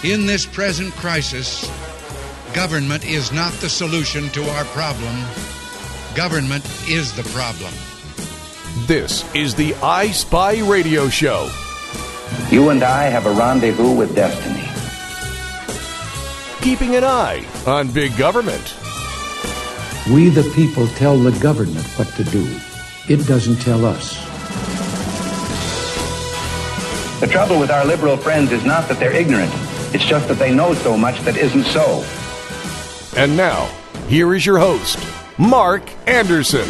In this present crisis, government is not the solution to our problem. Government is the problem. This is the I Spy Radio Show. You and I have a rendezvous with destiny. Keeping an eye on big government. We the people tell the government what to do. It doesn't tell us. The trouble with our liberal friends is not that they're ignorant. It's just that they know so much that isn't so. And now, here is your host, Mark Anderson.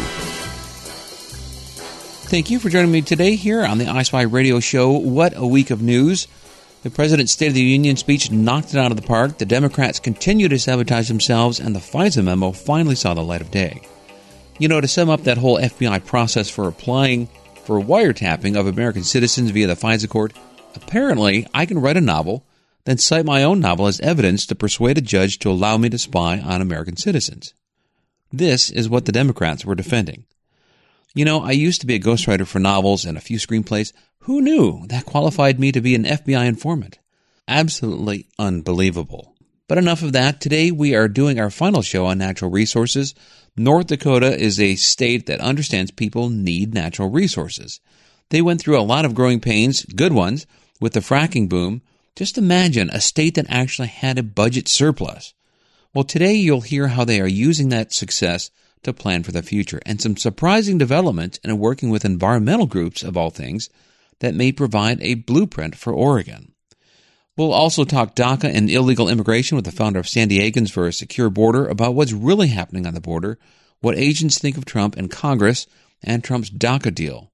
Thank you for joining me today here on the I Spy Radio Show. What a week of news. The President's State of the Union speech knocked it out of the park. The Democrats continue to sabotage themselves, and the FISA memo finally saw the light of day. You know, to sum up that whole FBI process for applying for wiretapping of American citizens via the FISA court, apparently I can write a novel, then cite my own novel as evidence to persuade a judge to allow me to spy on American citizens. This is what the Democrats were defending. You know, I used to be a ghostwriter for novels and a few screenplays. Who knew that qualified me to be an FBI informant? Absolutely unbelievable. But enough of that. Today we are doing our final show on natural resources. North Dakota is a state that understands people need natural resources. They went through a lot of growing pains, good ones, with the fracking boom. Just imagine a state that actually had a budget surplus. Well, today you'll hear how they are using that success to plan for the future, and some surprising developments in working with environmental groups, of all things, that may provide a blueprint for Oregon. We'll also talk DACA and illegal immigration with the founder of San Diegans for a Secure Border about what's really happening on the border, what agents think of Trump and Congress, and Trump's DACA deal.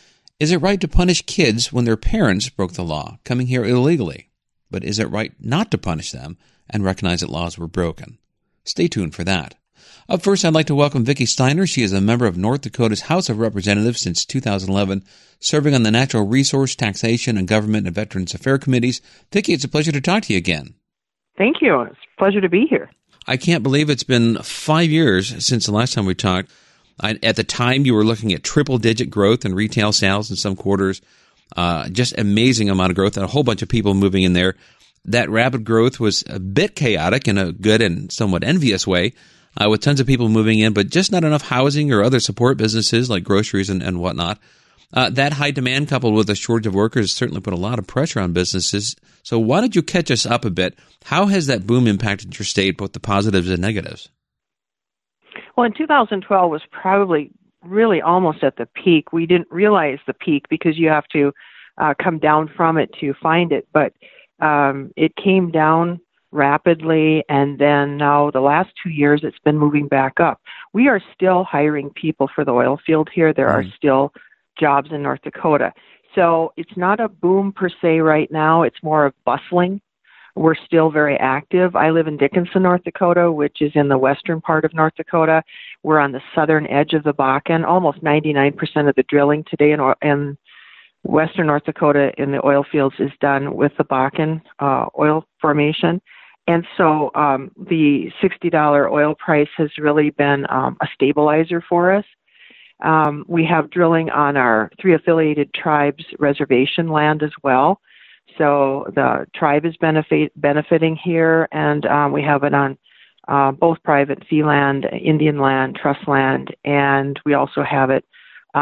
Is it right to punish kids when their parents broke the law, coming here illegally? But is it right not to punish them and recognize that laws were broken? Stay tuned for that. Up first, I'd like to welcome Vicki Steiner. She is a member of North Dakota's House of Representatives since 2011, serving on the Natural Resource, Taxation, and Government and Veterans Affairs Committees. Vicki, it's a pleasure to talk to you again. Thank you. It's a pleasure to be here. I can't believe it's been 5 years since the last time we talked. At the time, you were looking at triple-digit growth in retail sales in some quarters, just amazing amount of growth, and a whole bunch of people moving in there. That rapid growth was a bit chaotic in a good and somewhat envious way, with tons of people moving in, but just not enough housing or other support businesses like groceries and whatnot. That high demand coupled with a shortage of workers certainly put a lot of pressure on businesses. So why don't you catch us up a bit? How has that boom impacted your state, both the positives and negatives? Well, in 2012 was probably really almost at the peak. We didn't realize the peak because you have to come down from it to find it, but it came down rapidly, and then now the last 2 years it's been moving back up. We are still hiring people for the oil field here. There are still jobs in North Dakota. So it's not a boom per se right now. It's more of bustling. We're still very active. I live in Dickinson, North Dakota, which is in the western part of North Dakota. We're on the southern edge of the Bakken. Almost 99% of the drilling today in western North Dakota in the oil fields is done with the Bakken oil formation. And so the $60 oil price has really been a stabilizer for us. We have drilling on our 3 affiliated tribes' reservation land as well. So the tribe is benefiting here, and we have it on both private fee land, Indian land, trust land, and we also have it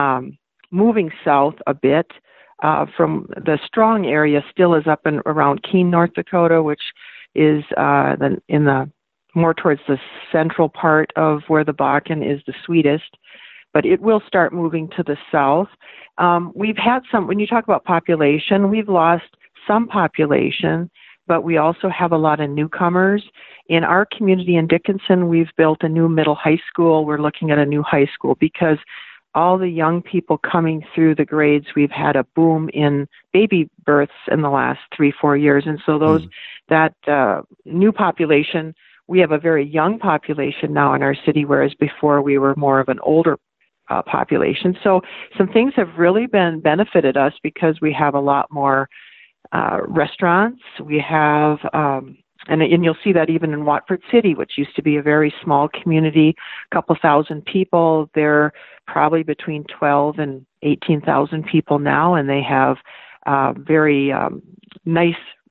moving south a bit from the Strong area. Still is up and around Keene, North Dakota, which is in the more towards the central part of where the Bakken is the sweetest, but it will start moving to the south. We've had some, when you talk about population, we've lost some population, but we also have a lot of newcomers. In our community in Dickinson, we've built a new middle high school. We're looking at a new high school because all the young people coming through the grades, we've had a boom in baby births in the last 3-4 years. And so that new population, we have a very young population now in our city, whereas before we were more of an older population. So some things have really benefited us because we have a lot more restaurants. We have, and you'll see that even in Watford City, which used to be a very small community, a couple thousand people. They're probably between 12 and 18,000 people now, and they have very nice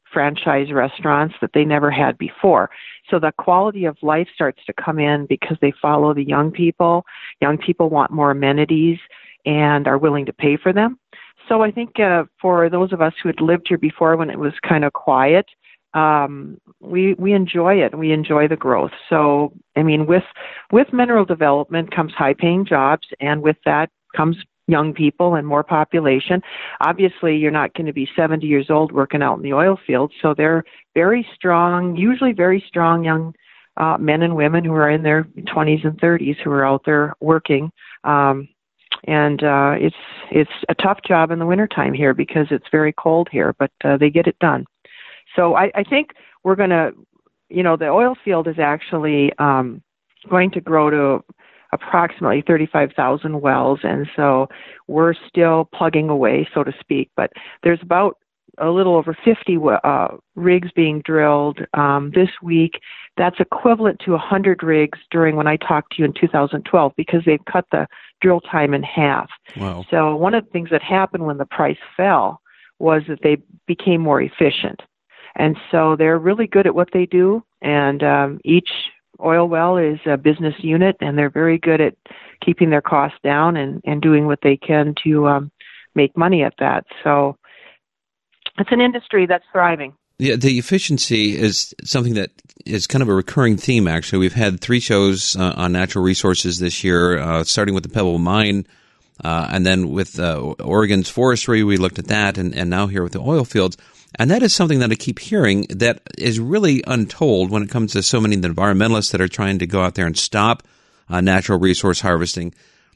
franchise restaurants that they never had before. So the quality of life starts to come in because they follow the young people. Young people want more amenities and are willing to pay for them. So I think for those of us who had lived here before when it was kind of quiet, we enjoy it. We enjoy the growth. So, I mean, with mineral development comes high-paying jobs, and with that comes young people and more population. Obviously, you're not going to be 70 years old working out in the oil fields, so they're very strong, usually very strong young men and women who are in their 20s and 30s who are out there working. And it's a tough job in the wintertime here because it's very cold here, but they get it done. So I think we're going to, the oil field is actually going to grow to approximately 35,000 wells, and so we're still plugging away, so to speak. But there's about a little over 50 rigs being drilled this week. That's equivalent to 100 rigs during when I talked to you in 2012 because they've cut the drill time in half. Wow. So one of the things that happened when the price fell was that they became more efficient. And so they're really good at what they do, and each oil well is a business unit, and they're very good at keeping their costs down and doing what they can to make money at that. So it's an industry that's thriving. Yeah, the efficiency is something that is kind of a recurring theme, actually. We've had 3 shows on natural resources this year, starting with the Pebble Mine, and then with Oregon's forestry, we looked at that, and now here with the oil fields. And that is something that I keep hearing that is really untold when it comes to so many of the environmentalists that are trying to go out there and stop natural resource harvesting.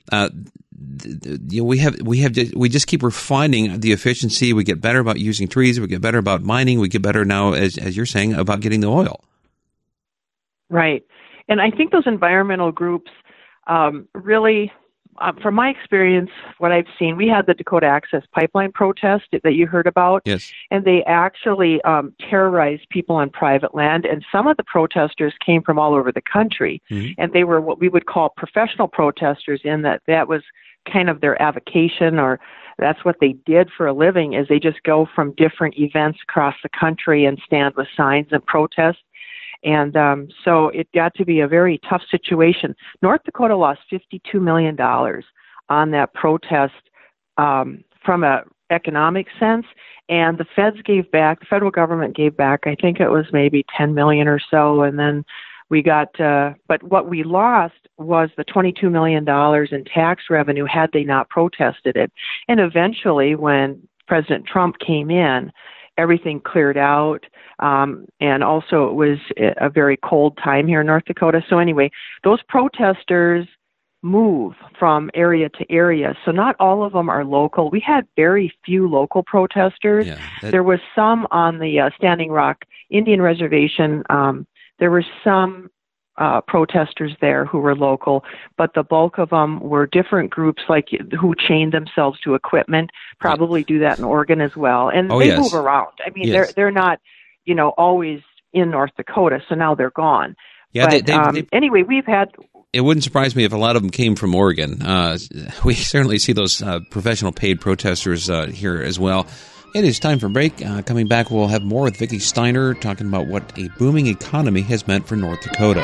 We just keep refining the efficiency. We get better about using trees. We get better about mining. We get better now, as you're saying, about getting the oil. Right. And I think those environmental groups really, from my experience, what I've seen, we had the Dakota Access Pipeline protest that you heard about. Yes. And they actually terrorized people on private land. And some of the protesters came from all over the country. Mm-hmm. And they were what we would call professional protesters, in that was kind of their avocation, or that's what they did for a living, is they just go from different events across the country and stand with signs and protest. And so it got to be a very tough situation. North Dakota lost $52 million on that protest from an economic sense, and the federal government gave back, I think it was maybe $10 million or so, and then we got, but what we lost was the $22 million in tax revenue had they not protested it. And eventually, when President Trump came in, everything cleared out, and also it was a very cold time here in North Dakota. So anyway, those protesters move from area to area. So not all of them are local. We had very few local protesters. Yeah, there was some on the Standing Rock Indian Reservation. There were some protesters there who were local, but the bulk of them were different groups, like who chained themselves to equipment. Probably do that in Oregon as well, and they move around. I mean, they're not, always in North Dakota. So now they're gone. Yeah. But, anyway, we've had. It wouldn't surprise me if a lot of them came from Oregon. We certainly see those professional paid protesters here as well. It is time for a break. Coming back, we'll have more with Vicki Steiner talking about what a booming economy has meant for North Dakota.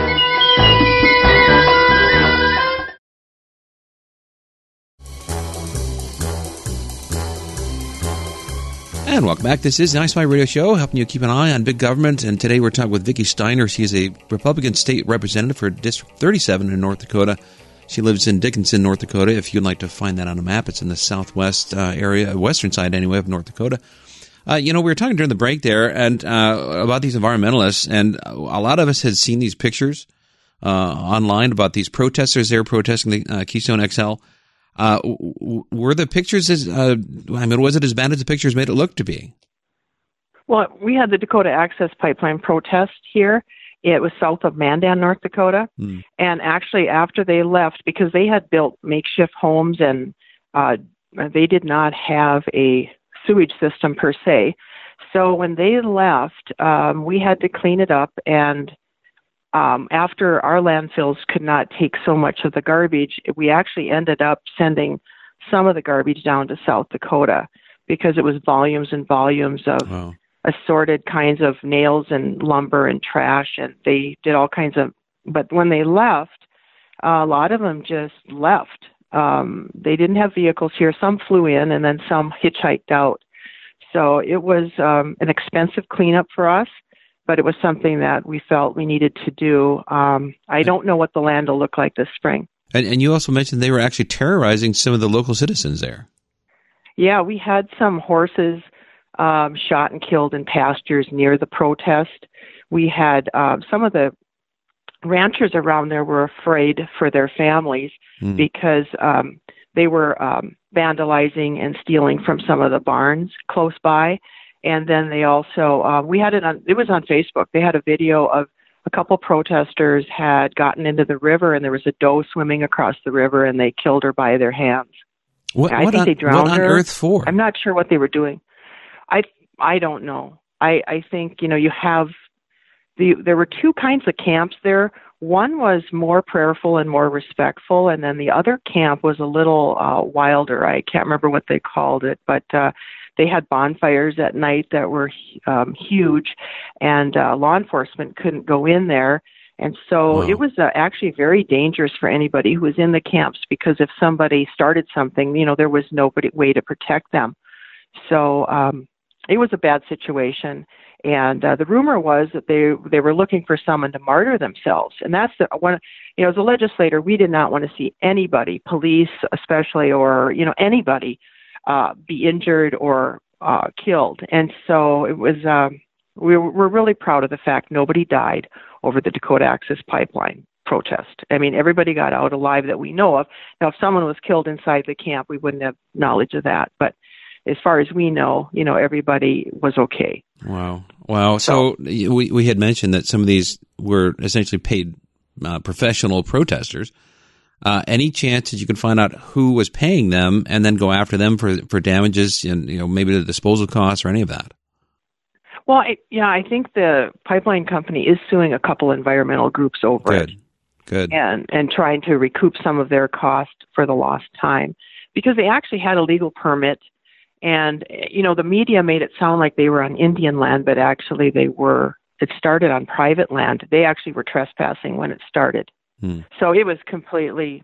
And welcome back. This is the iSpy Radio Show, helping you keep an eye on big government. And today we're talking with Vicki Steiner. She is a Republican state representative for District 37 in North Dakota. She lives in Dickinson, North Dakota. If you'd like to find that on a map, it's in the southwest area, western side anyway, of North Dakota. We were talking during the break there and about these environmentalists, and a lot of us had seen these pictures online about these protesters there protesting the Keystone XL. Were the pictures was it as bad as the pictures made it look to be? Well, we had the Dakota Access Pipeline protest here. It was south of Mandan, North Dakota. And actually, after they left, because they had built makeshift homes and they did not have a sewage system per se. So when they left, we had to clean it up. And after our landfills could not take so much of the garbage, we actually ended up sending some of the garbage down to South Dakota because it was volumes and volumes of assorted kinds of nails and lumber and trash, and they did all kinds of, but when they left, a lot of them just left. They didn't have vehicles here. Some flew in, and then some hitchhiked out. So it was an expensive cleanup for us, but it was something that we felt we needed to do. I don't know what the land will look like this spring. And you also mentioned they were actually terrorizing some of the local citizens there. Yeah, we had some horses shot and killed in pastures near the protest. We had some of the ranchers around there were afraid for their families because they were vandalizing and stealing from some of the barns close by. And then they also, we had it was on Facebook. They had a video of a couple protesters had gotten into the river, and there was a doe swimming across the river, and they killed her by their hands. I think they drowned her. What on earth for? I'm not sure what they were doing. I don't know. I think, you have there were two kinds of camps there. One was more prayerful and more respectful, and then the other camp was a little wilder. I can't remember what they called it, but they had bonfires at night that were huge, and law enforcement couldn't go in there. And so It was actually very dangerous for anybody who was in the camps, because if somebody started something, there was no way to protect them. So it was a bad situation. And the rumor was that they were looking for someone to martyr themselves. And that's one, as a legislator, we did not want to see anybody, police especially, or, anybody be injured or killed. And so it was, we're really proud of the fact nobody died over the Dakota Access Pipeline protest. I mean, everybody got out alive that we know of. Now, if someone was killed inside the camp, we wouldn't have knowledge of that. But as far as we know, everybody was okay. Wow. So we had mentioned that some of these were essentially paid professional protesters. Any chance that you could find out who was paying them and then go after them for damages and, maybe the disposal costs or any of that? Well, I think the pipeline company is suing a couple environmental groups over it. Good. And trying to recoup some of their cost for the lost time, because they actually had a legal permit. And, the media made it sound like they were on Indian land, but actually it started on private land. They actually were trespassing when it started. So it was completely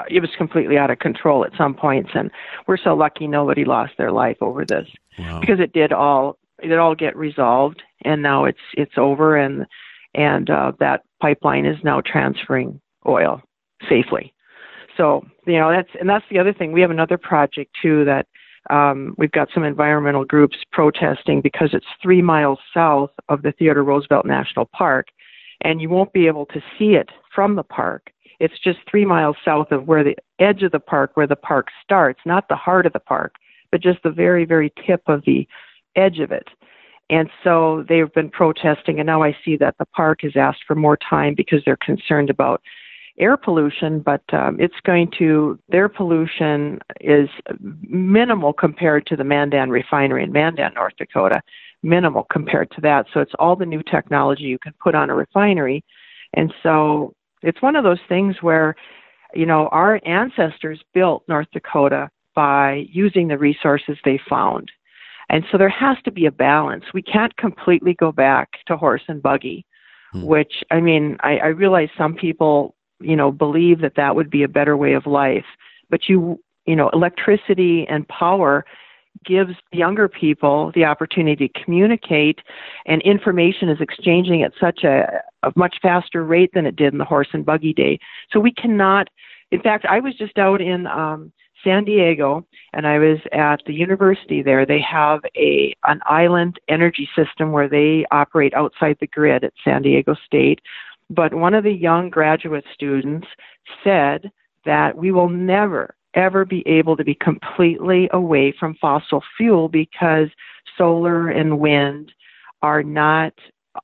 out of control at some points. And we're so lucky nobody lost their life over this, because it did all get resolved, and now it's over, and that pipeline is now transferring oil safely. So, that's the other thing. We have another project too that, we've got some environmental groups protesting because it's 3 miles south of the Theodore Roosevelt National Park, and you won't be able to see it from the park. It's just 3 miles south of where the edge of the park, where the park starts, not the heart of the park, but just the very, very tip of the edge of it. And so they've been protesting, and now I see that the park has asked for more time because they're concerned about air pollution, but their pollution is minimal compared to the Mandan refinery in Mandan, North Dakota, minimal compared to that. So it's all the new technology you can put on a refinery. And so it's one of those things where, our ancestors built North Dakota by using the resources they found. And so there has to be a balance. We can't completely go back to horse and buggy, which, I realize some people, believe that would be a better way of life. But electricity and power gives younger people the opportunity to communicate, and information is exchanging at such a much faster rate than it did in the horse and buggy day. So we cannot, in fact, I was just out in San Diego, and I was at the university there. They have an island energy system where they operate outside the grid at San Diego State. But one of the young graduate students said that we will never, ever be able to be completely away from fossil fuel, because solar and wind are not,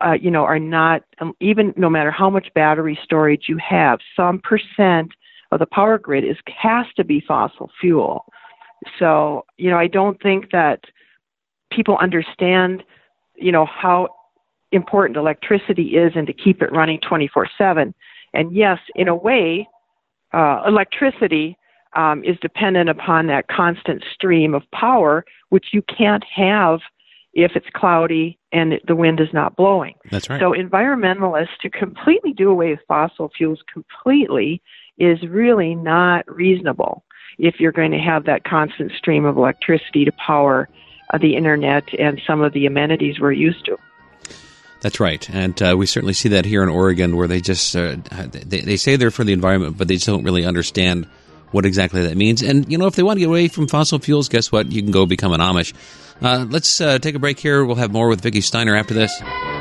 even no matter how much battery storage you have, some percent of the power grid has to be fossil fuel. So, I don't think that people understand, how important electricity is, and to keep it running 24/7. And yes, in a way, electricity is dependent upon that constant stream of power, which you can't have if it's cloudy and the wind is not blowing. That's right. So environmentalists, to completely do away with fossil fuels completely is really not reasonable if you're going to have that constant stream of electricity to power the internet and some of the amenities we're used to. That's right, and we certainly see that here in Oregon, where they just they say they're for the environment, but they just don't really understand what exactly that means. And, if they want to get away from fossil fuels, guess what? You can go become an Amish. Let's take a break here. We'll have more with Vicki Steiner after this.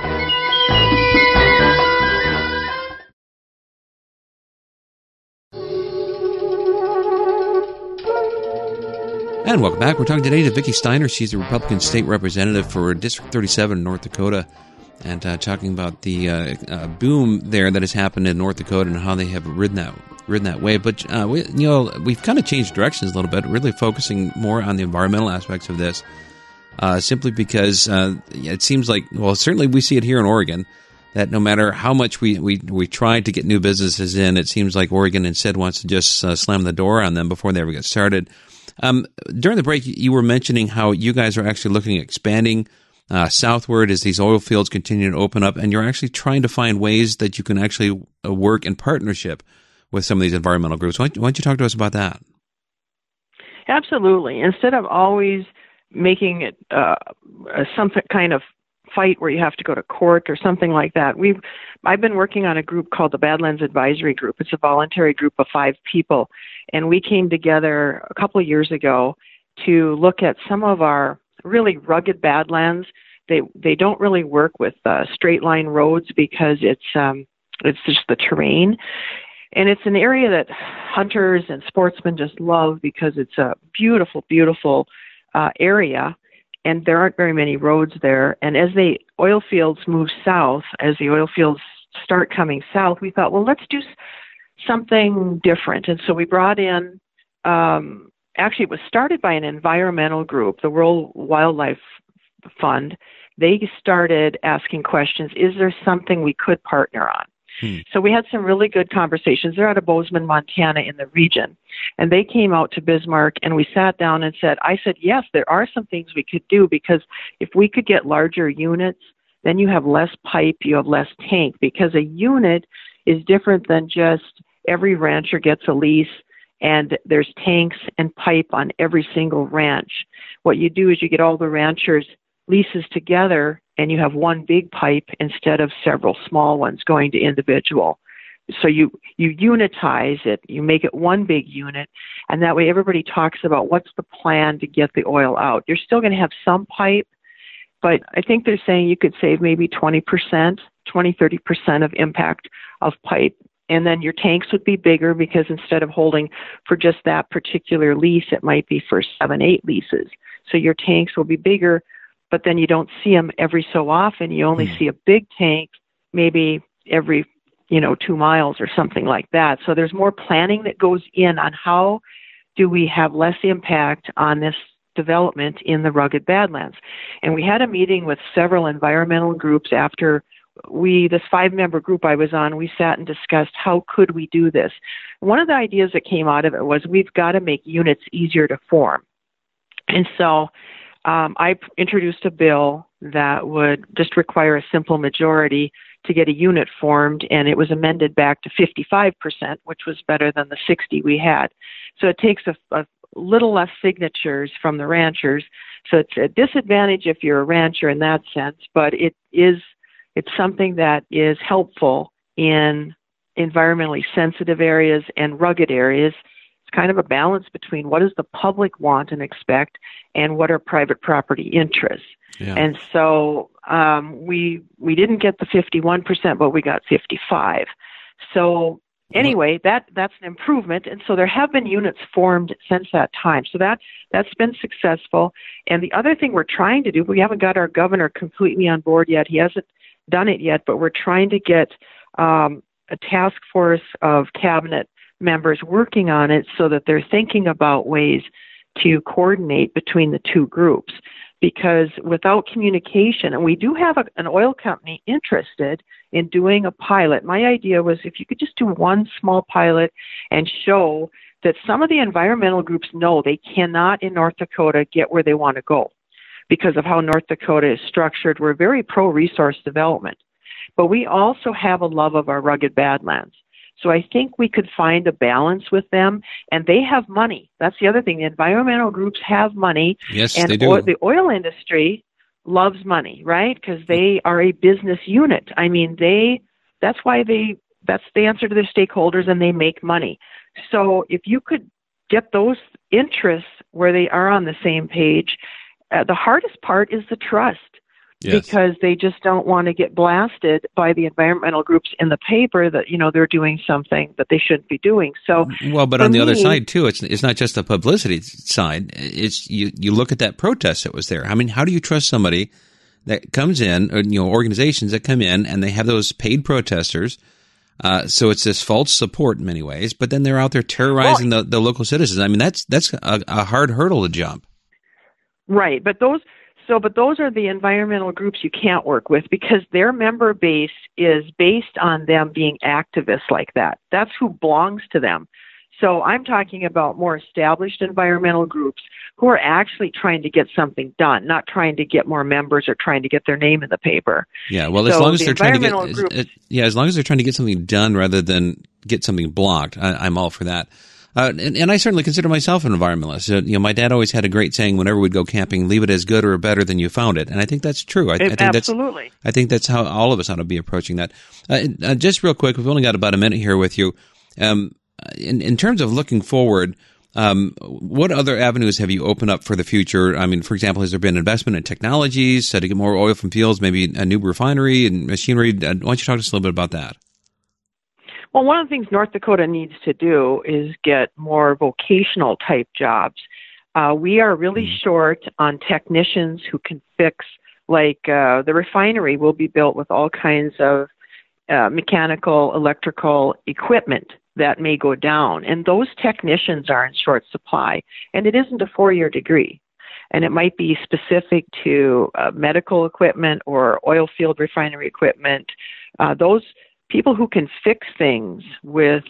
And welcome back. We're talking today to Vicki Steiner. She's the Republican state representative for District 37 in North Dakota, and talking about the boom there that has happened in North Dakota and how they have ridden that way. But we've kind of changed directions a little bit, really focusing more on the environmental aspects of this, simply because it seems like, well, certainly we see it here in Oregon, that no matter how much we try to get new businesses in, it seems like Oregon instead wants to just slam the door on them before they ever get started. During the break, you were mentioning how you guys are actually looking at expanding southward as these oil fields continue to open up, and you're actually trying to find ways that you can actually work in partnership with some of these environmental groups. Why don't you talk to us about that? Absolutely. Instead of always making it some kind of fight where you have to go to court or something like that, I've been working on a group called the Badlands Advisory Group. It's a voluntary group of 5 people, and we came together a couple of years ago to look at some of our really rugged badlands. They don't really work with straight line roads because it's just the terrain. And it's an area that hunters and sportsmen just love because it's a beautiful, beautiful area, and there aren't very many roads there. And as the oil fields move south, as the oil fields start coming south, we thought, well, let's do something different. And so we brought in, actually it was started by an environmental group, the World Wildlife Fund. They started asking questions, is there something we could partner on? So we had some really good conversations. They're out of Bozeman, Montana in the region. And they came out to Bismarck, and we sat down and I said, yes, there are some things we could do, because if we could get larger units, then you have less pipe, you have less tank, because a unit is different than just every rancher gets a lease and there's tanks and pipe on every single ranch. What you do is you get all the ranchers' leases together, and you have one big pipe instead of several small ones going to individual. So you unitize it, you make it one big unit, and that way everybody talks about what's the plan to get the oil out. You're still going to have some pipe, but I think they're saying you could save maybe 20%, 30% of impact of pipe. And then your tanks would be bigger, because instead of holding for just that particular lease, it might be for 7-8 leases. So your tanks will be bigger, but then you don't see them every so often. You only see a big tank maybe every 2 miles or something like that. So there's more planning that goes in on how do we have less impact on this development in the rugged Badlands. And we had a meeting with several environmental groups after this 5-member group I was on, we sat and discussed how could we do this. One of the ideas that came out of it was we've got to make units easier to form. And so I introduced a bill that would just require a simple majority to get a unit formed, and it was amended back to 55%, which was better than the 60 we had. So it takes a little less signatures from the ranchers. So it's a disadvantage if you're a rancher in that sense, but it's something that is helpful in environmentally sensitive areas and rugged areas. It's kind of a balance between what does the public want and expect and what are private property interests. Yeah. And so we didn't get the 51%, but we got 55%. So anyway, that's an improvement. And so there have been units formed since that time. So that's been successful. And the other thing we're trying to do, we haven't got our governor completely on board yet. He hasn't done it yet, but we're trying to get a task force of cabinet members working on it so that they're thinking about ways to coordinate between the two groups. Because without communication, and we do have an oil company interested in doing a pilot. My idea was if you could just do one small pilot and show that some of the environmental groups know they cannot in North Dakota get where they want to go. because of how North Dakota is structured. We're very pro-resource development. But we also have a love of our rugged Badlands. So I think we could find a balance with them, and they have money. That's the other thing. The environmental groups have money. Yes, and they do. The oil industry loves money, right? Because they are a business unit. I mean, that's the answer to their stakeholders, and they make money. So if you could get those interests where they are on the same page, the hardest part is the trust. Yes. Because they just don't want to get blasted by the environmental groups in the paper that, they're doing something that they shouldn't be doing. So, well, but on the other side too, it's not just the publicity side. It's you look at that protest that was there. I mean, how do you trust somebody that comes in, or organizations that come in and they have those paid protesters? So it's this false support in many ways, but then they're out there terrorizing the local citizens. I mean, that's a hard hurdle to jump. Right, but those are the environmental groups you can't work with because their member base is based on them being activists like that. That's who belongs to them. So I'm talking about more established environmental groups who are actually trying to get something done, not trying to get more members or trying to get their name in the paper. Yeah, well, as long as they're trying to get something done rather than get something blocked, I'm all for that. And I certainly consider myself an environmentalist. My dad always had a great saying whenever we'd go camping, leave it as good or better than you found it. And I think that's true. I think absolutely. I think that's how all of us ought to be approaching that. Just real quick, we've only got about a minute here with you. In terms of looking forward, what other avenues have you opened up for the future? I mean, for example, has there been investment in technologies to get more oil from fields, maybe a new refinery and machinery? Why don't you talk to us a little bit about that? Well, one of the things North Dakota needs to do is get more vocational type jobs. We are really short on technicians who can fix, the refinery will be built with all kinds of mechanical, electrical equipment that may go down. And those technicians are in short supply. And it isn't a 4-year degree. And it might be specific to medical equipment or oil field refinery equipment. Those people who can fix things with,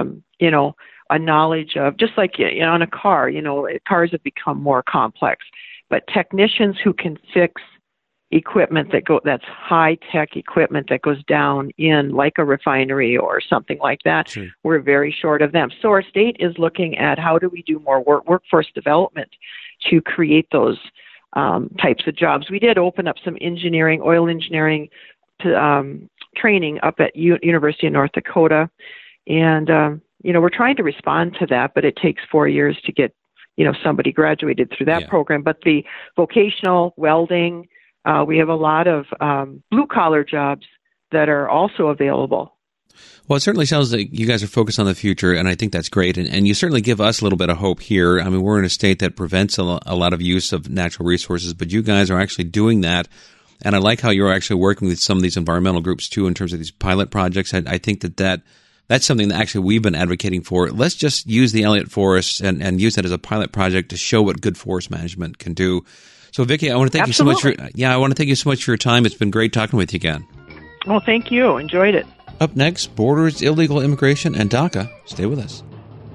a knowledge of, just like on a car, cars have become more complex. But technicians who can fix equipment that's high-tech equipment that goes down in like a refinery or something like that, sure. We're very short of them. So our state is looking at how do we do more workforce development to create those types of jobs. We did open up some oil engineering training up at University of North Dakota. And, we're trying to respond to that, but it takes 4 years to get, somebody graduated through that program. But the vocational welding, we have a lot of blue-collar jobs that are also available. Well, it certainly sounds like you guys are focused on the future, and I think that's great. And you certainly give us a little bit of hope here. I mean, we're in a state that prevents a lot of use of natural resources, but you guys are actually doing that. And I like how you're actually working with some of these environmental groups, too, in terms of these pilot projects. I think that's something that actually we've been advocating for. Let's just use the Elliott Forest and use that as a pilot project to show what good forest management can do. So, Vicki, I want to thank you so much. I want to thank you so much for your time. It's been great talking with you again. Well, thank you. Enjoyed it. Up next, borders, illegal immigration, and DACA. Stay with us.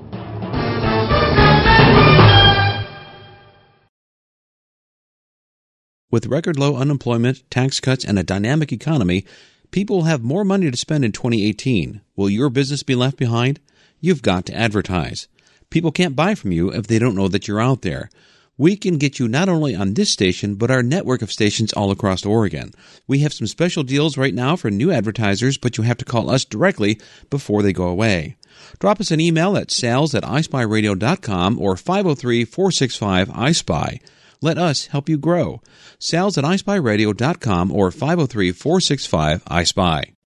With record low unemployment, tax cuts, and a dynamic economy, people will have more money to spend in 2018. Will your business be left behind? You've got to advertise. People can't buy from you if they don't know that you're out there. We can get you not only on this station, but our network of stations all across Oregon. We have some special deals right now for new advertisers, but you have to call us directly before they go away. Drop us an email at sales@ispyradio.com or 503-465-ISPY. Let us help you grow. sales@ispyradio.com or 503-465-ISPY.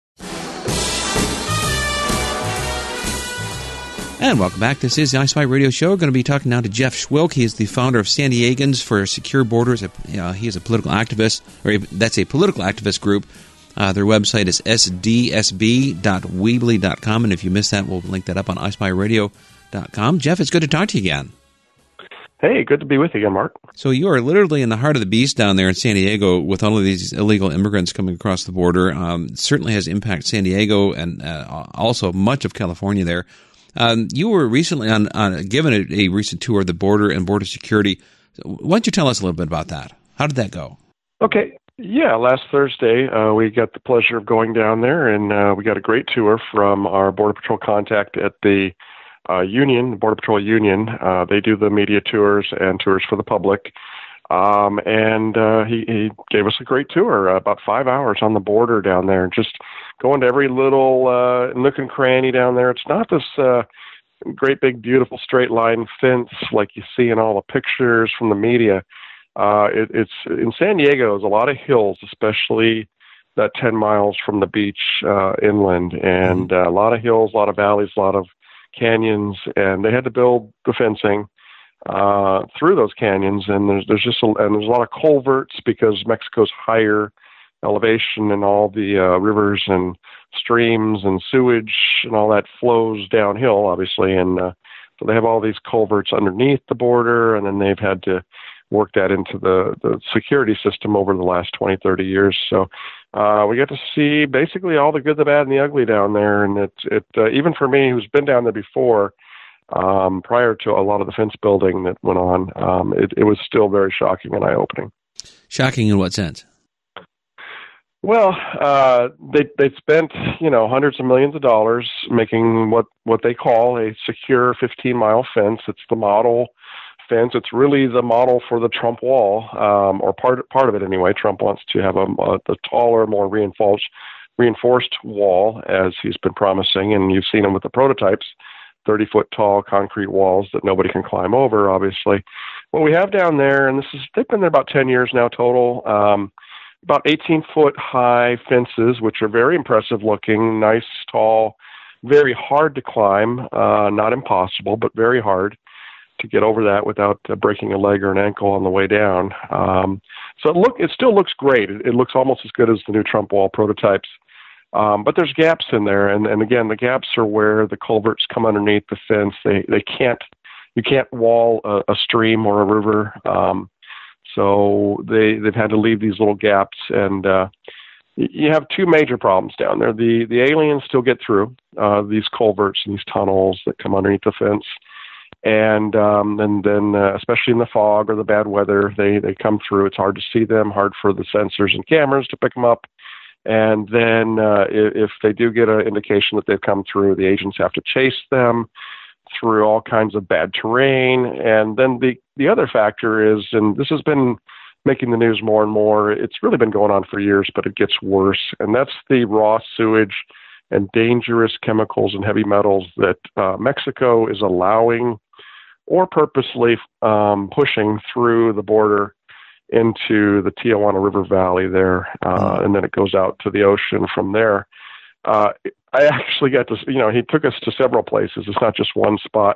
And welcome back. This is the iSpy Radio Show. We're going to be talking now to Jeff Schwilk. He is the founder of San Diegans for Secure Borders. He is a political activist, or that's a political activist group. Their website is sdsb.weebly.com, and if you missed that, we'll link that up on ispyradio.com. Jeff, it's good to talk to you again. Hey, good to be with you again, Mark. So you are literally in the heart of the beast down there in San Diego with all of these illegal immigrants coming across the border. Certainly has impacted San Diego and also much of California there. You were recently given a recent tour of the border and border security. Why don't you tell us a little bit about that? How did that go? Okay. Yeah, last Thursday, we got the pleasure of going down there, and we got a great tour from our Border Patrol contact at the Union, Border Patrol Union. They do the media tours and tours for the public. And he gave us a great tour, about 5 hours on the border down there, just going to every little nook and cranny down there. It's not this great big beautiful straight line fence like you see in all the pictures from the media. It's in San Diego. There's a lot of hills, especially that 10 miles from the beach inland, and a lot of hills, a lot of valleys, a lot of canyons, and they had to build the fencing through those canyons, and there's a lot of culverts because Mexico's higher elevation, and all the rivers and streams and sewage and all that flows downhill, obviously, and so they have all these culverts underneath the border, and then they've had to work that into the security system over the last 20, 30 years. So we get to see basically all the good, the bad, and the ugly down there, and it even for me, who's been down there before, prior to a lot of the fence building that went on, it was still very shocking and eye-opening. Shocking in what sense? Well, they spent, hundreds of millions of dollars making what they call a secure 15-mile fence. It's the model fence. It's really the model for the Trump wall, or part of it anyway. Trump wants to have a taller, more reinforced wall, as he's been promising, and you've seen him with the prototypes, 30-foot tall concrete walls that nobody can climb over, obviously. What we have down there, and they've been there about 10 years now total, about 18-foot high fences, which are very impressive looking, nice, tall, very hard to climb, not impossible, but very hard to get over that without breaking a leg or an ankle on the way down. So it still looks great. It looks almost as good as the new Trump wall prototypes. But there's gaps in there, and again, the gaps are where the culverts come underneath the fence. You can't wall a stream or a river. So they've had to leave these little gaps, and you have two major problems down there. The aliens still get through these culverts and these tunnels that come underneath the fence, and then especially in the fog or the bad weather, they come through. It's hard to see them, hard for the sensors and cameras to pick them up. And then if they do get an indication that they've come through, the agents have to chase them through all kinds of bad terrain. And then the other factor is, and this has been making the news more and more, it's really been going on for years, but it gets worse, and that's the raw sewage and dangerous chemicals and heavy metals that Mexico is allowing or purposely pushing through the border into the Tijuana River Valley there, and then it goes out to the ocean from there. I actually got to, he took us to several places. It's not just one spot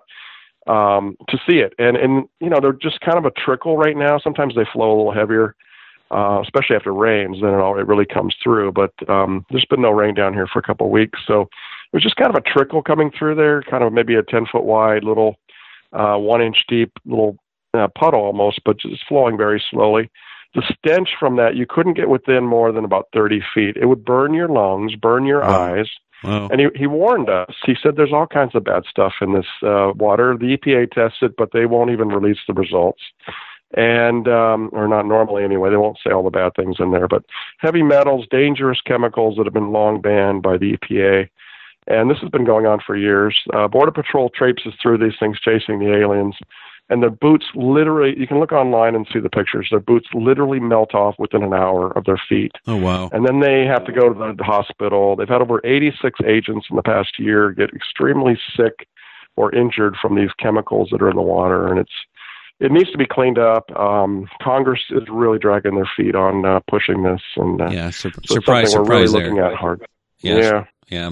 to see it. And they're just kind of a trickle right now. Sometimes they flow a little heavier, especially after rains, then it really comes through. But there's been no rain down here for a couple of weeks. So it was just kind of a trickle coming through there, kind of maybe a 10-foot wide little 1-inch deep little puddle almost, but just flowing very slowly. The stench from that, you couldn't get within more than about 30 feet. It would burn your lungs, burn your eyes. Wow. And he warned us. He said there's all kinds of bad stuff in this water. The EPA tests it, but they won't even release the results. And, or not normally anyway, they won't say all the bad things in there, but heavy metals, dangerous chemicals that have been long banned by the EPA. And this has been going on for years. Border Patrol traipses through these things, chasing the aliens. And their boots literally, you can look online and see the pictures, their boots literally melt off within an hour of their feet. Oh, wow. And then they have to go to the hospital. They've had over 86 agents in the past year get extremely sick or injured from these chemicals that are in the water. And it needs to be cleaned up. Congress is really dragging their feet on pushing this. And so surprise we're really there. Looking at hard. Yes. Yeah.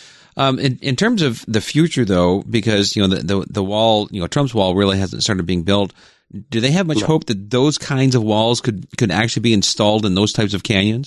In terms of the future, though, because the wall, Trump's wall really hasn't started being built. Do they have much hope that those kinds of walls could actually be installed in those types of canyons?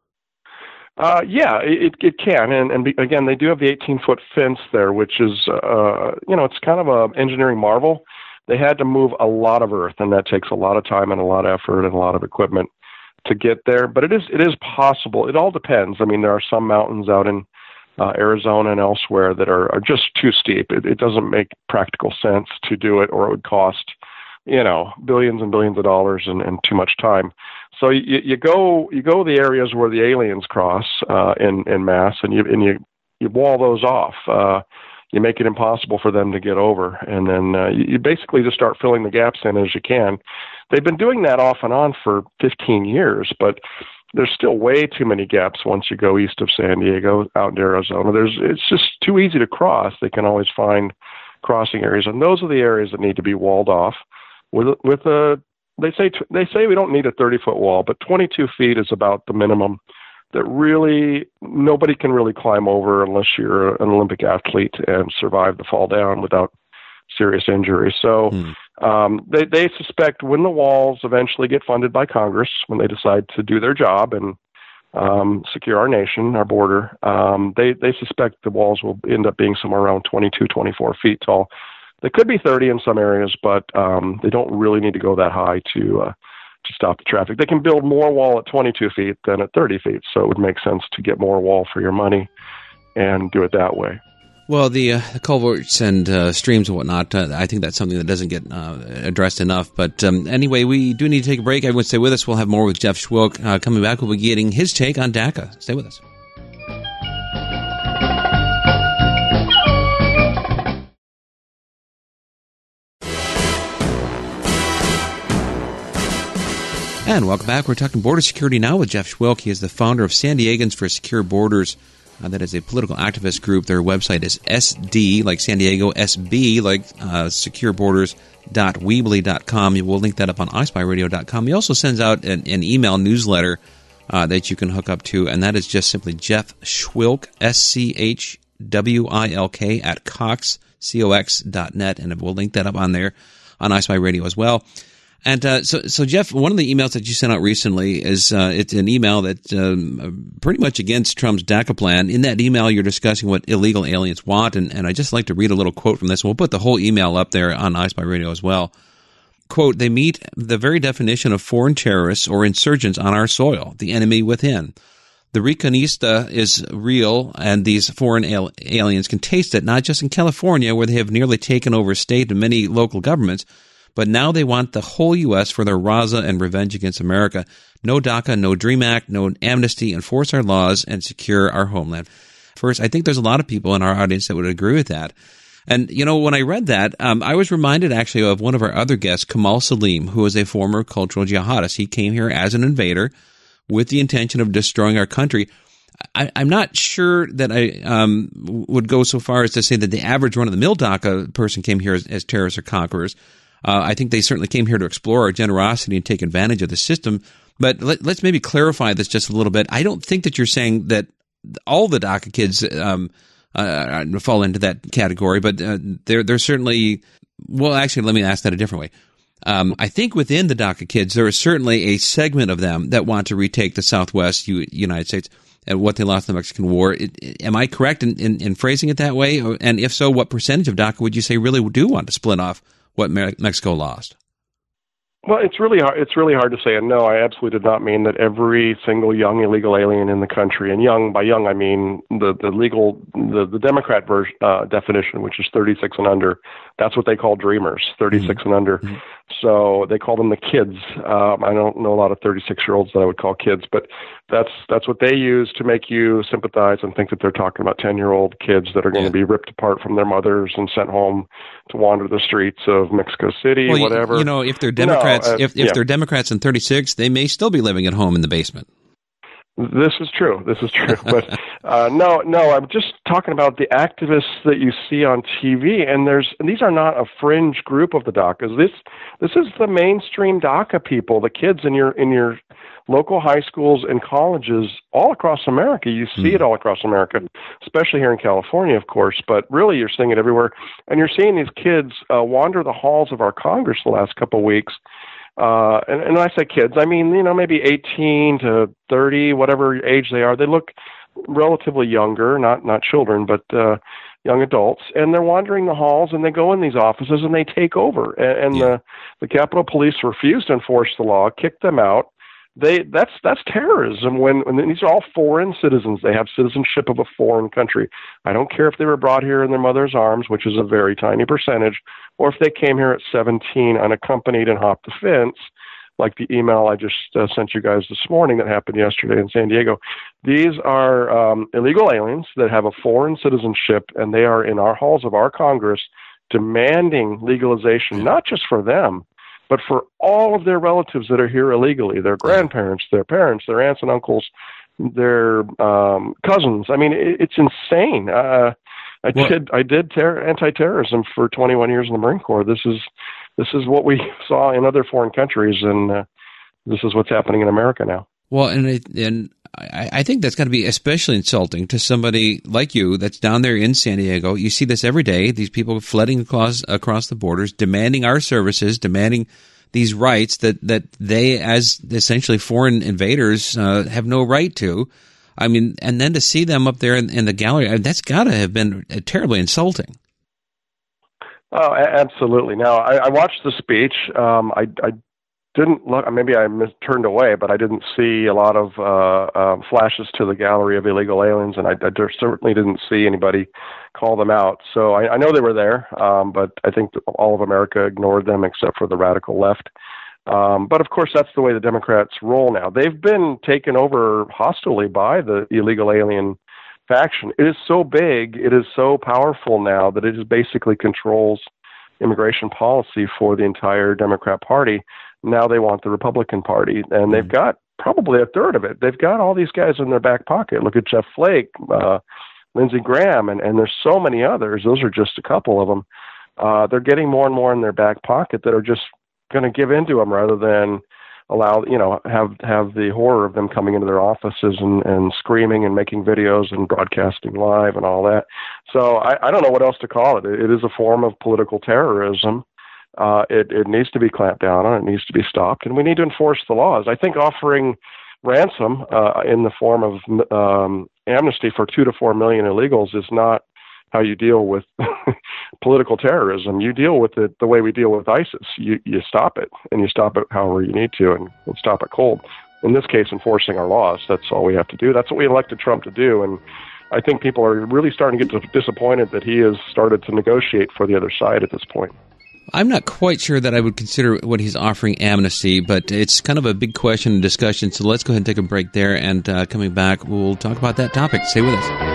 Yeah, it can, and again, they do have the 18-foot fence there, which is it's kind of an engineering marvel. They had to move a lot of earth, and that takes a lot of time and a lot of effort and a lot of equipment to get there. But it is possible. It all depends. I mean, there are some mountains out in Arizona and elsewhere that are just too steep. It doesn't make practical sense to do it, or it would cost billions and billions of dollars and too much time. So you go the areas where the aliens cross in mass, and you wall those off. You make it impossible for them to get over, and then you basically just start filling the gaps in as you can. They've been doing that off and on for 15 years, but there's still way too many gaps once you go east of San Diego, out in Arizona. It's just too easy to cross. They can always find crossing areas, and those are the areas that need to be walled off. They say we don't need a 30-foot wall, but 22 feet is about the minimum that really nobody can really climb over unless you're an Olympic athlete and survive the fall down without serious injury. So they suspect when the walls eventually get funded by Congress, when they decide to do their job and secure our nation, our border, they suspect the walls will end up being somewhere around 22, 24 feet tall. They could be 30 in some areas, but they don't really need to go that high to stop the traffic. They can build more wall at 22 feet than at 30 feet, so it would make sense to get more wall for your money and do it that way. Well, the culverts and streams and whatnot, I think that's something that doesn't get addressed enough. But anyway, we do need to take a break. Everyone stay with us. We'll have more with Jeff Schwilk. Coming back, we'll be getting his take on DACA. Stay with us. And welcome back. We're talking border security now with Jeff Schwilk. He is the founder of San Diegans for Secure Borders. That is a political activist group. Their website is SD, like San Diego, SB, like secureborders.weebly.com. We'll link that up on iSpyRadio.com. He also sends out an email newsletter that you can hook up to, and that is just simply Jeff Schwilk, SCHWILK, at cox.net, and we'll link that up on there on iSpy Radio as well. And so Jeff, one of the emails that you sent out recently is it's an email that's pretty much against Trump's DACA plan. In that email, you're discussing what illegal aliens want, and I'd just like to read a little quote from this. We'll put the whole email up there on iSpy Radio as well. Quote, "They meet the very definition of foreign terrorists or insurgents on our soil, the enemy within. The Reconquista is real, and these foreign aliens can taste it, not just in California, where they have nearly taken over state and many local governments, but now they want the whole U.S. for their raza and revenge against America. No DACA, no DREAM Act, no amnesty, enforce our laws, and secure our homeland." First, I think there's a lot of people in our audience that would agree with that. And, when I read that, I was reminded actually of one of our other guests, Kamal Salim, who is a former cultural jihadist. He came here as an invader with the intention of destroying our country. I'm not sure that I would go so far as to say that the average run-of-the-mill DACA person came here as terrorists or conquerors. I think they certainly came here to explore our generosity and take advantage of the system. But let's maybe clarify this just a little bit. I don't think that you're saying that all the DACA kids fall into that category, but they're certainly – well, actually, let me ask that a different way. I think within the DACA kids, there is certainly a segment of them that want to retake the Southwest United States and what they lost in the Mexican War. Am I correct in phrasing it that way? And if so, what percentage of DACA would you say really do want to split off what Mexico lost? Well, it's really hard. It's really hard to say. And no, I absolutely did not mean that every single young illegal alien in the country, and by young I mean the Democrat version definition, which is 36 and under. That's what they call dreamers, 36 and under. Mm-hmm. So they call them the kids. I don't know a lot of 36-year-olds that I would call kids, but that's what they use to make you sympathize and think that they're talking about 10-year-old kids that are going to be ripped apart from their mothers and sent home to wander the streets of Mexico City, whatever. If they're Democrats, if they're Democrats in 36, they may still be living at home in the basement. This is true. But no, I'm just talking about the activists that you see on TV, and these are not a fringe group of the DACAs. This is the mainstream DACA people, the kids in your local high schools and colleges all across America. You see it all across America, especially here in California, of course, but really you're seeing it everywhere. And you're seeing these kids wander the halls of our Congress the last couple of weeks. And when I say kids, I mean, maybe 18 to 30, whatever age they are. They look relatively younger, not children, but young adults. And they're wandering the halls, and they go in these offices, and they take over. And the Capitol Police refuse to enforce the law, kick them out. that's terrorism. When these are all foreign citizens, they have citizenship of a foreign country. I don't care if they were brought here in their mother's arms, which is a very tiny percentage, or if they came here at 17 unaccompanied and hopped the fence, like the email I just sent you guys this morning that happened yesterday in San Diego. These are illegal aliens that have a foreign citizenship, and they are in our halls of our Congress demanding legalization, not just for them, but for all of their relatives that are here illegally, their grandparents, their parents, their aunts and uncles, their cousins. I mean, it's insane. I did anti-terrorism for 21 years in the Marine Corps. This is what we saw in other foreign countries, and this is what's happening in America now. Well, and I think that's got to be especially insulting to somebody like you that's down there in San Diego. You see this every day, these people flooding across the borders, demanding our services, demanding these rights that they, as essentially foreign invaders, have no right to. I mean, and then to see them up there in the gallery, that's got to have been terribly insulting. Oh, absolutely. Now, I watched the speech. I didn't look, maybe I turned away, but I didn't see a lot of flashes to the gallery of illegal aliens, and I certainly didn't see anybody call them out. So I know they were there, but I think all of America ignored them except for the radical left. But of course, that's the way the Democrats roll now. They've been taken over hostilely by the illegal alien faction. It is so big, it is so powerful now that it just basically controls immigration policy for the entire Democrat Party. Now they want the Republican Party, and they've got probably a third of it. They've got all these guys in their back pocket. Look at Jeff Flake, Lindsey Graham, and there's so many others. Those are just a couple of them. They're getting more and more in their back pocket that are just going to give in to them rather than allow, have the horror of them coming into their offices and screaming and making videos and broadcasting live and all that. So I don't know what else to call it. It is a form of political terrorism. It needs to be clamped down on. It needs to be stopped, and we need to enforce the laws. I think offering ransom in the form of amnesty for 2 to 4 million illegals is not how you deal with political terrorism. You deal with it the way we deal with ISIS. You stop it, and you stop it however you need to, and stop it cold. In this case, enforcing our laws. That's all we have to do. That's what we elected Trump to do, and I think people are really starting to get disappointed that he has started to negotiate for the other side at this point. I'm not quite sure that I would consider what he's offering amnesty, but it's kind of a big question and discussion, so let's go ahead and take a break there, and coming back, we'll talk about that topic. Stay with us.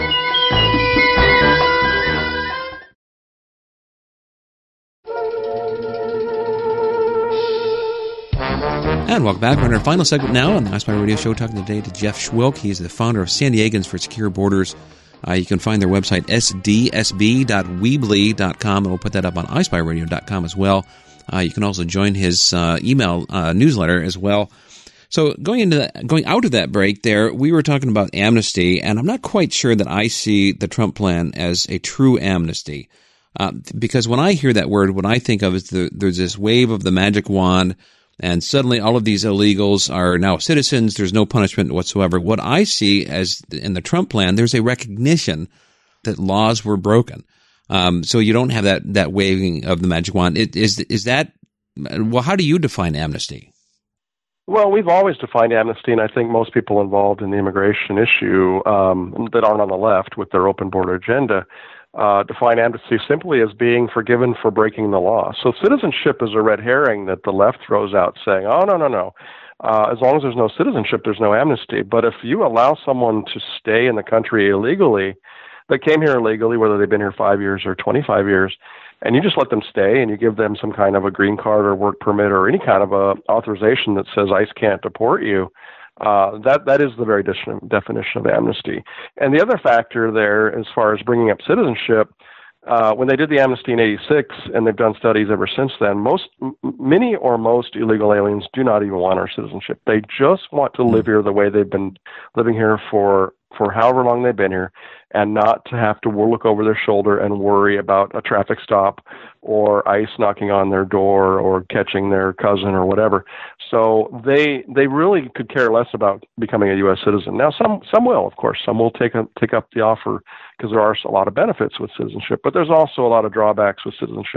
And welcome back. We're in our final segment now on the iSpy Radio Show, talking today to Jeff Schwilk. He's the founder of San Diegans for Secure Borders. You can find their website, sdsb.weebly.com, and we'll put that up on ispyradio.com as well. You can also join his email newsletter as well. So going out of that break there, we were talking about amnesty, and I'm not quite sure that I see the Trump plan as a true amnesty. Because when I hear that word, what I think of is there's this wave of the magic wand, and suddenly all of these illegals are now citizens. There's no punishment whatsoever. What I see as in the Trump plan, there's a recognition that laws were broken. So you don't have that waving of the magic wand. Is that, well, how do you define amnesty? Well, we've always defined amnesty, and I think most people involved in the immigration issue that aren't on the left with their open border agenda define amnesty simply as being forgiven for breaking the law. So citizenship is a red herring that the left throws out saying, oh, no. As long as there's no citizenship, there's no amnesty. But if you allow someone to stay in the country illegally, that came here illegally, whether they've been here 5 years or 25 years, and you just let them stay and you give them some kind of a green card or work permit or any kind of a authorization that says ICE can't deport you, that is the very definition of amnesty. And the other factor there, as far as bringing up citizenship, when they did the amnesty in '86, and they've done studies ever since then, many or most illegal aliens do not even want our citizenship. They just want to live here the way they've been living here for however long they've been here, and not to have to look over their shoulder and worry about a traffic stop or ICE knocking on their door or catching their cousin or whatever. So they really could care less about becoming a U.S. citizen. Now, some will, of course. Some will take up the offer because there are a lot of benefits with citizenship, but there's also a lot of drawbacks with citizenship.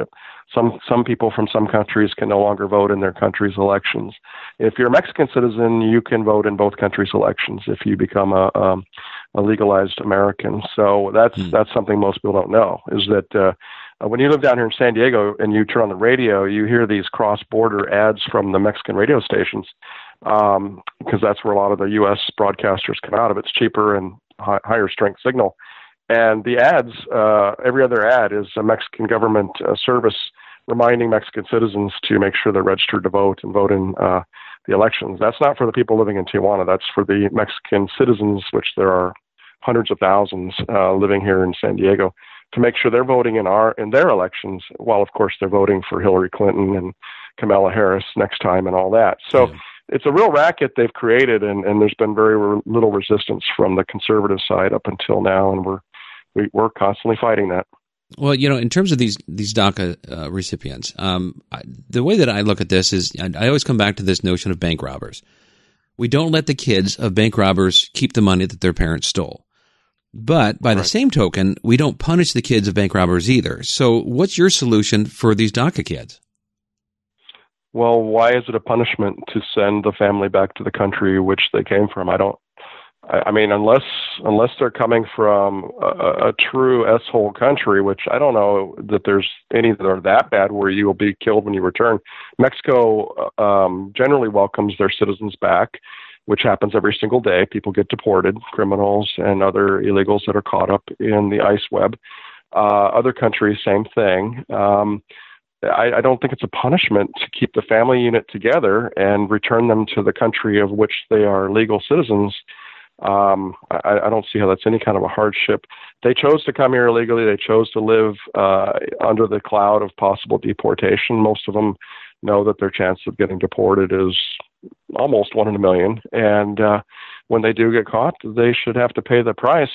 Some people from some countries can no longer vote in their country's elections. If you're a Mexican citizen, you can vote in both countries' elections if you become a legalized American. So that's something most people don't know, is that when you live down here in San Diego and you turn on the radio, you hear these cross-border ads from the Mexican radio stations, because that's where a lot of the U.S. broadcasters come out of. It's cheaper and higher strength signal. And the ads, every other ad is a Mexican government service reminding Mexican citizens to make sure they're registered to vote and vote in the elections. That's not for the people living in Tijuana. That's for the Mexican citizens, which there are hundreds of thousands living here in San Diego, to make sure they're voting in their elections, while of course they're voting for Hillary Clinton and Kamala Harris next time and all that. So it's a real racket they've created, and there's been very little resistance from the conservative side up until now, and we're constantly fighting that. Well, in terms of these DACA recipients, the way that I look at this is I always come back to this notion of bank robbers. We don't let the kids of bank robbers keep the money that their parents stole. But by the same token, we don't punish the kids of bank robbers either. So what's your solution for these DACA kids? Well, why is it a punishment to send the family back to the country which they came from? I mean, unless they're coming from a true S-hole country, which I don't know that there's any that are that bad where you will be killed when you return. Mexico generally welcomes their citizens back, which happens every single day. People get deported, criminals and other illegals that are caught up in the ICE web. Other countries, same thing. I don't think it's a punishment to keep the family unit together and return them to the country of which they are legal citizens. I don't see how that's any kind of a hardship. They chose to come here illegally. They chose to live under the cloud of possible deportation. Most of them know that their chance of getting deported is almost 1 in a million. And when they do get caught, they should have to pay the price.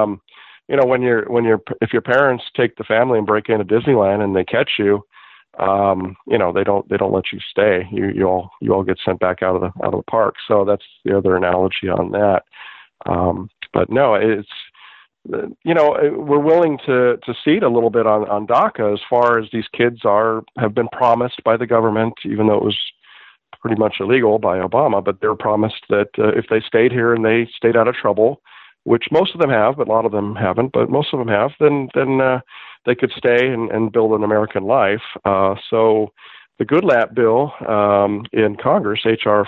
If your parents take the family and break into Disneyland and they catch you, they don't let you stay. You all get sent back out of the park. So that's the other analogy on that. But no, it's, we're willing to cede a little bit on DACA as far as these kids have been promised by the government, even though it was pretty much illegal by Obama, but they're promised that if they stayed here and they stayed out of trouble, which most of them have, but a lot of them haven't, but most of them have, then they could stay and build an American life. So the Goodlatte bill in Congress, H.R.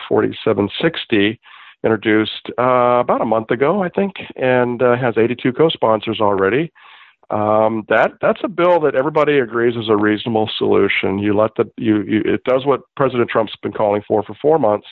4760, introduced about a month ago, I think, and has 82 co-sponsors already. That's a bill that everybody agrees is a reasonable solution. It does what President Trump's been calling for 4 months.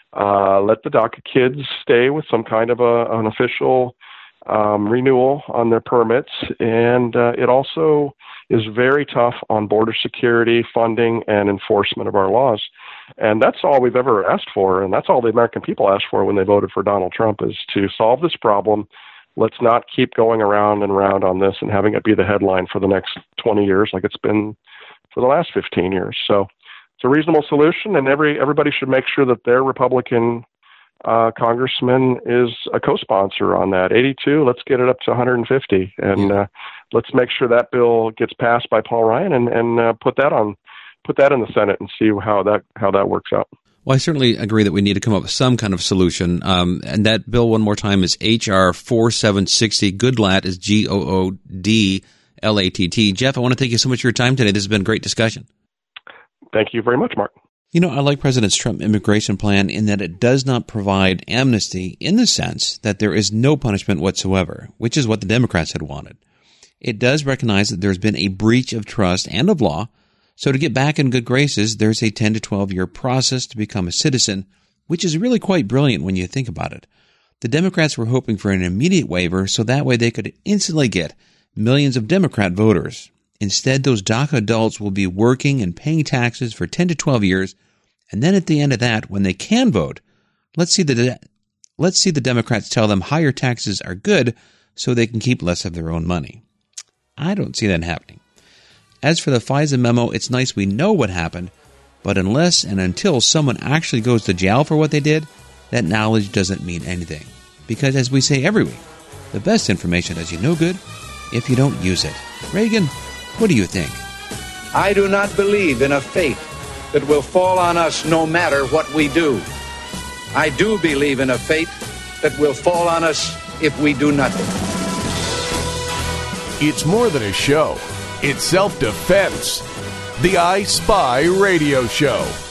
Let the DACA kids stay with some kind of an official renewal on their permits, and it also is very tough on border security, funding, and enforcement of our laws. And that's all we've ever asked for, and that's all the American people asked for when they voted for Donald Trump, is to solve this problem. Let's not keep going around and around on this and having it be the headline for the next 20 years like it's been for the last 15 years. So it's a reasonable solution, and everybody should make sure that their Republican congressman is a co-sponsor on that. 82, let's get it up to 150, and let's make sure that bill gets passed by Paul Ryan and put that in the Senate and see how that works out. Well, I certainly agree that we need to come up with some kind of solution. And that bill, one more time, is H.R. 4760. Goodlatte is Goodlatt. Jeff, I want to thank you so much for your time today. This has been a great discussion. Thank you very much, Mark. I like President Trump's immigration plan in that it does not provide amnesty in the sense that there is no punishment whatsoever, which is what the Democrats had wanted. It does recognize that there's been a breach of trust and of law. So to get back in good graces, there's a 10 to 12 year process to become a citizen, which is really quite brilliant when you think about it. The Democrats were hoping for an immediate waiver so that way they could instantly get millions of Democrat voters. Instead, those DACA adults will be working and paying taxes for 10 to 12 years, and then at the end of that, when they can vote, let's see the Democrats tell them higher taxes are good so they can keep less of their own money. I don't see that happening. As for the FISA memo, it's nice we know what happened, but unless and until someone actually goes to jail for what they did, that knowledge doesn't mean anything. Because as we say every week, the best information does you no good if you don't use it. Reagan, what do you think? I do not believe in a fate that will fall on us no matter what we do. I do believe in a fate that will fall on us if we do nothing. It's more than a show. It's self-defense. The I Spy Radio Show.